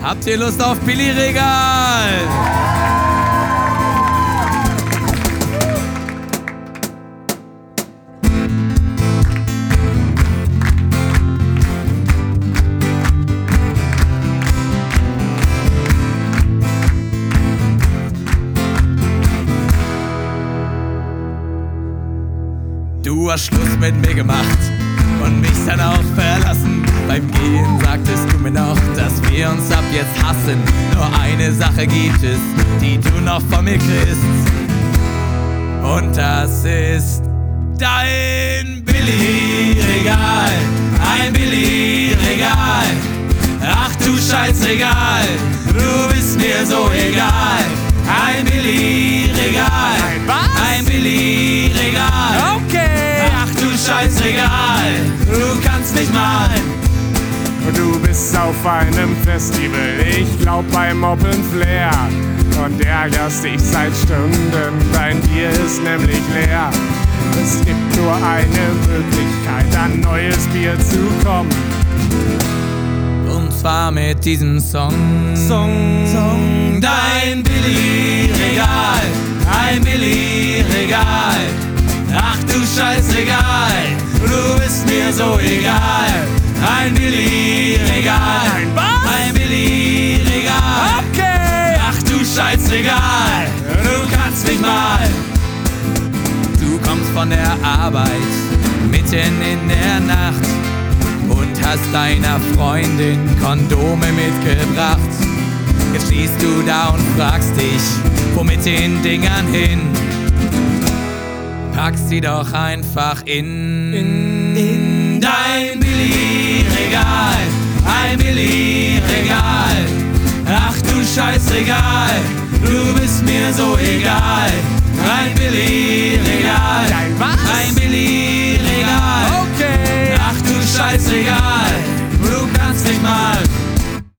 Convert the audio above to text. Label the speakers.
Speaker 1: Habt ihr Lust auf Billigregal? Du hast Schluss mit mir gemacht und mich dann auch verlassen. Beim Gehen sagtest du mir noch, dass wir uns ab jetzt hassen. Nur eine Sache gibt es, die du noch von mir kriegst. Und das ist dein Billigregal. Ein Billigregal. Ach du Scheißregal, du bist mir so egal. Ein Billigregal. Ein Billigregal.
Speaker 2: Okay.
Speaker 1: Ach du Scheißregal, du kannst mich mal.
Speaker 2: Du bist auf einem Festival, ich glaub beim Open Flair. Und ärgerst dich seit Stunden, dein Bier ist nämlich leer. Es gibt nur eine Möglichkeit, an neues Bier zu kommen.
Speaker 1: Und zwar mit diesem Song. Dein Billigregal, ein Billigregal. Ach du Scheißregal, du bist mir so egal. Ein Billigregal, ein Billigregal.
Speaker 2: Okay.
Speaker 1: Ach du Scheißregal, du kannst mich mal. Du kommst von der Arbeit mitten in der Nacht und hast deiner Freundin Kondome mitgebracht. Jetzt stehst du da und fragst dich, wo mit den Dingern hin? Pack sie doch einfach in dein Billigregal, ein Billigregal. Ach du Scheißregal, du bist mir so egal. Ein Billigregal, ein Billigregal.
Speaker 2: Okay.
Speaker 1: Ach du Scheißregal, du kannst nicht mal.